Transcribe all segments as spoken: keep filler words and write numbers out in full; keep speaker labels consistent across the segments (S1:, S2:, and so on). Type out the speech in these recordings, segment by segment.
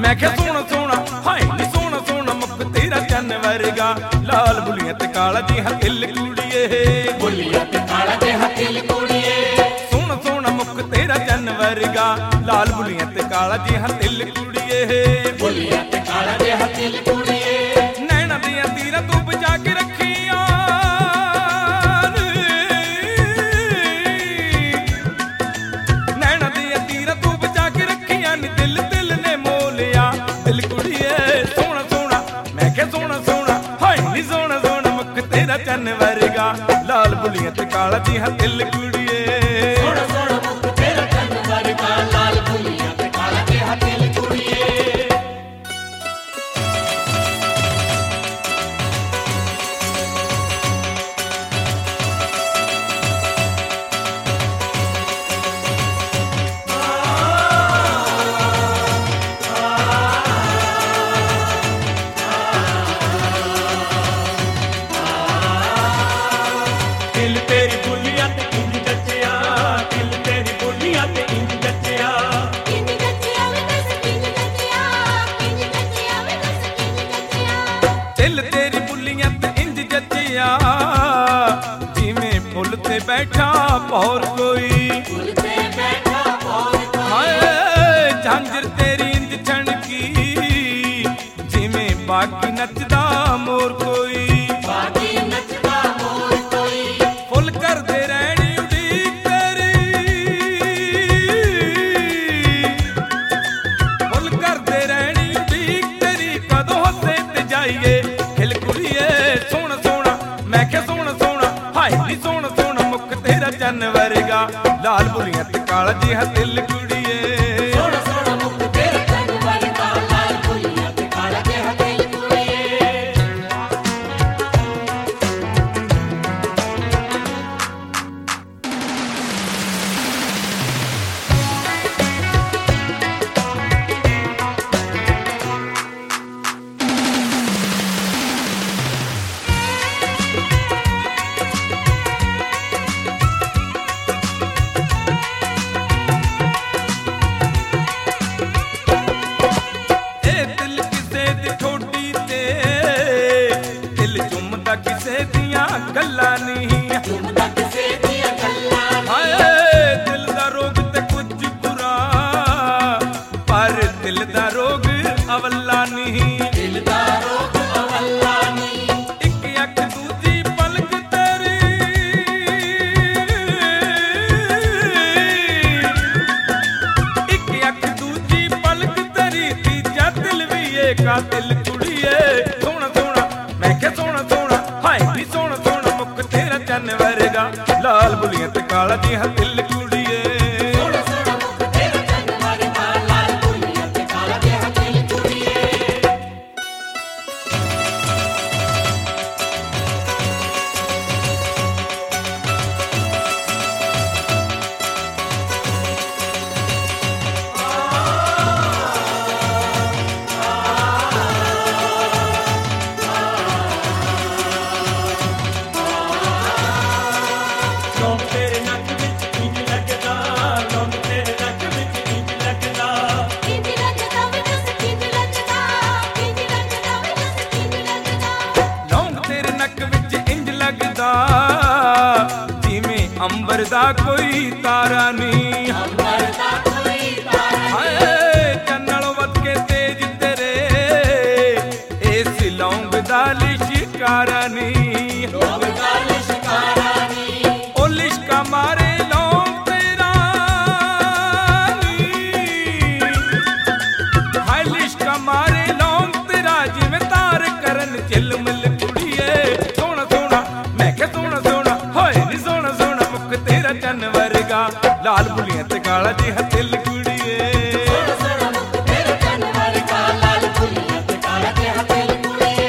S1: मैं क्या सोना सोना हाय नी सोना सोना मुख तेरा चन्न वर्गा लाल बुलियां ते काला जी हथिल कुड़िए
S2: बुलियां ते काला जी हथिल कुड़िए
S1: सोना सोना मुख तेरा चन्न वर्गा लाल बुलियां ते काला जी हथिल कुड़िए
S2: बुलियां ते काला जी हथिल कुड़िए
S1: नैना दियां तीरा तू बचा के रखियां नैना दियां तीरा तू बचा के रखियां नी दिल दिल ने मोलिया दिल कुड़िए सोना सोना मैं क्या सोना सोना हाय नी सोना सोना मुख तेरा चन्न वर्गा लाल बुलियां ते काला जी हथिल कुड़िए
S2: सोना सोना मुख तेरा चन्न वर्गा लाल बुलियां ते काला जी हथिल कुड़िए दिल तेरी बुलियां ते इंज जच्चिया दिल तेरी बुलियां ते इंज जच्चिया
S3: इंज जच्चिया वे दस इंज जच्चिया इंज जच्चिया वे दस इंज जच्चिया
S1: दिल तेरी बुलियां ते इंज जच्चिया जिवें फुल ते बैठा पौर कोई
S2: फुल ते बैठा और
S1: हाय झांझर तेरी इंज छणकी जिवें बाकी नचदा मोर कोई
S2: बाकी नचदा मोर कोई
S1: फुल कर दे रहनी उड़ीक तेरी फुल कर दे रहनी उड़ीक तेरी कदों हसे ते जाइए खिल कुड़िए सोना सोना मैं क्या सोना सोना हाय नी सोना सोना मुख तेरा चन्न वर्गा लाल बुलियां ते काला जी हथिल कुड़िए
S2: सोना सोना मुख तेरा चन्न वर्गा लाल बुलियां ते काला जी हथिल कुड़िए
S1: ਇਹ ਦਿਲ ਕਿਸੇ ਦੀ ਠੋਡੀ ਤੇ ਦਿਲ ਚੁੰਮਦਾ ਕਿਸੇ ਦੀਆਂ ਗੱਲਾਂ ਨਹੀਂ
S2: ਚੁੰਮਦਾ ਕਿਸੇ ਦੀਆਂ ਗੱਲਾਂ
S1: ਹਾਏ ਦਿਲ ਦਾ ਰੋਗ ਤੇ ਕੁਝ ਬੁਰਾ ਪਰ ਦਿਲ ਦਾ ਰੋਗ ਅਵੱਲਾ ਨਹੀਂ
S2: ਦਿਲ ਦਾ ਰੋਗ ਅਵੱਲਾ ਨੀ
S1: ਇੱਕ ਅੱਖ ਦੂਜੀ ਪਲਕ ਤੇਰੀ ਇੱਕ ਅੱਖ ਦੂਜੀ ਪਲਕ ਤੇਰੀ ਤੀਜਾ ਦਿਲ ਵੀ ਏ ਕਾਤਿਲ ਕੁੜੀਏ ਸੋਹਣਾ ਸੋਹਣਾ ਮੈਂ ਕਿਹਾ ਸੋਹਣਾ ਸੋਹਣਾ ਹਾਏ ਨੀ ਸੋਹਣਾ ਸੋਹਣਾ ਮੁਖ ਤੇਰਾ ਚੰਨ ਵਰਗਾ ਲਾਲ ਬੁਲੀਆਂ ਤੇ ਕਾਲਾ ਜੀ ਹਥਿਲ ਕੁੜੀਏ
S2: ਸੋਹਣਾ ਸੋਹਣਾ ਮੁਖ ਤੇਰਾ ਚੰਨ ਵਰਗਾ ਲਾਲ ਬੁਲਿਆਂ ਤੇ ਕਾਲਾ ਜੀ ਹਥਿਲ ਕੁੜੀਏ ਲੋਕ ਤੇਰੇ ਨੱਕ ਵਿੱਚ ਇੰਜ ਲੱਗਦਾ ਲੋਕ ਤੇਰੇ ਨੱਕ ਵਿੱਚ ਇੰਜ ਲੱਗਦਾ
S3: ਇੰਜ ਲੱਗਦਾ ਵੇ ਦਸ ਇੰਜ ਲੱਗਦਾ ਇੰਜ ਲੱਗਦਾ ਵੇ ਦਸ ਇੰਜ ਲੱਗਦਾ
S1: ਲੌਂਗ ਤੇਰੇ ਨੱਕ ਵਿੱਚ ਇੰਜ ਲੱਗਦਾ ਜਿਵੇਂ ਅੰਬਰ ਦਾ ਕੋਈ ਤਾਰਾ ਨਹੀਂ
S2: ਅੰਬਰ ਦਾ ਕੋਈ ਤਾਰਾ
S1: ਹਾਏ ਚੰਨਲੋਂ ਵੱਧ ਕੇ ਤੇਜ ਤੇਰੇ ਇਸ ਲੌਂਗ ਦਾ ਲਿਸ਼ਕਾਰਾ ਨਹੀਂ
S2: ਲੋਕ ਦਾ ਲਿਸ਼ਕਾਰਾ ਨੀ
S1: ਉਹ ਲਿਸ਼ਕਾ ਮਾਰੇ ਲੌਂਗ ਤੇਰਾ ਨੀ ਹਾਏ ਲਿਸ਼ਕਾ ਮਾਰੇ ਲੌਂਗ ਤੇਰਾ ਜਿਵੇਂ ਤਾਰ ਕਰਨ ਝਿਲਮਿਲ ਕੁੜੀਏ ਸੋਹਣਾ ਸੋਹਣਾ ਮੈਂ ਕਿਹਾ ਸੋਹਣਾ ਸੋਹਣਾ ਹੋਏ ਨੀ ਸੋਹਣਾ ਸੋਹਣਾ ਮੁਖ ਤੇਰਾ ਚੰਨ ਵਰਗਾ ਲਾਲ ਬੁਲੀਆਂ ਤੇ ਕਾਲਾ ਜੀ ਹਥਿਲ ਕੁੜੀਏ
S2: ਸੋਹਣਾ ਸੋਹਣਾ ਮੁਖ ਤੇਰਾ ਚੰਨ ਵਰਗਾ ਲਾਲ ਬੁਲਿਆਂ ਤੇ ਕਾਲਾ ਜੀ ਹਥਿਲ ਕੁੜੀਏ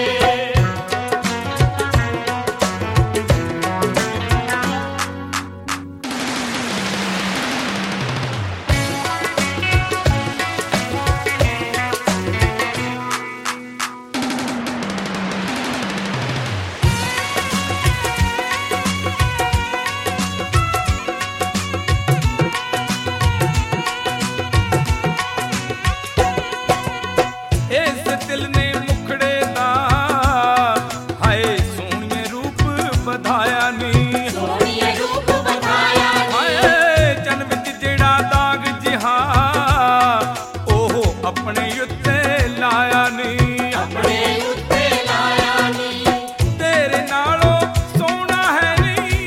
S1: ਵਧਾਇਆ ਨੀ
S3: ਸੋਹਣੀਏ ਰੂਪ ਵਧਾਇਆ ਨੀ
S1: ਹਾਏ ਚੰਨ ਵਿੱਚ ਜਿਹੜਾ ਦਾਗ ਜਿਹਾ ਉਹ ਆਪਣੇ ਉੱਤੇ ਲਾਇਆ ਨੀ
S3: ਆਪਣੇ ਉੱਤੇ ਲਾਇਆ ਨੀ
S1: ਤੇਰੇ ਨਾਲੋਂ ਸੋਹਣਾ ਹੈ ਨੀ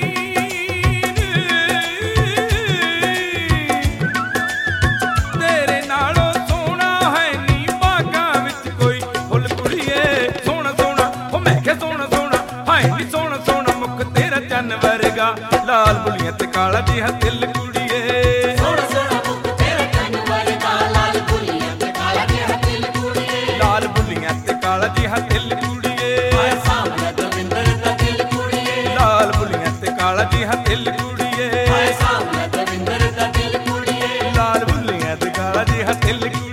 S1: ਤੇਰੇ ਨਾਲੋਂ ਸੋਹਣਾ ਹੈ ਨੀ ਬਾਗਾਂ ਵਿੱਚ ਕੋਈ ਫੁੱਲ ਕੁੜੀਏ ਸੋਹਣਾ ਸੋਹਣਾ ਹੋ ਮੈਂ ਕਿਹਾ ਸੋਹਣਾ ਸੋਹਣਾ ਹਾਏ ਨੀ ਸੋਹਣਾ ਸੋਹਣਾ ਮੁਖ ਤੇਰਾ ਚੰਨ ਵਰਗਾ ਲਾਲ ਬੁਲੀਆਂ ਤੇ ਕਾਲਾ ਜਿਹਾ ਦਿਲ ਕੁੜੀਏ
S3: ਸੋਹਣਾ ਸੋਹਣਾ ਮੁਖ ਤੇਰਾ ਚੰਨ ਵਰਗਾ ਲਾਲ ਬੁਲੀਆਂ ਤੇ ਕਾਲਾ ਜਿਹਾ ਦਿਲ ਕੁੜੀਏ
S1: ਲਾਲ ਬੁਲੀਆਂ ਤੇ ਕਾਲਾ ਜਿਹਾ ਦਿਲ ਕੁੜੀਏ
S3: ਹਾਏ ਸਾਹਮਣੇ ਦਵਿੰਦਰ ਦਾ ਦਿਲ ਕੁੜੀਏ
S1: ਲਾਲ ਬੁਲੀਆਂ ਤੇ ਕਾਲਾ ਜਿਹਾ ਦਿਲ ਕੁੜੀਏ
S3: ਹਾਏ ਸਾਹਮਣੇ ਦਵਿੰਦਰ ਦਾ ਦਿਲ ਕੁੜੀਏ
S1: ਲਾਲ ਬੁਲੀਆਂ ਤੇ ਕਾਲਾ ਜਿਹਾ ਦਿਲ ਕੁੜੀਏ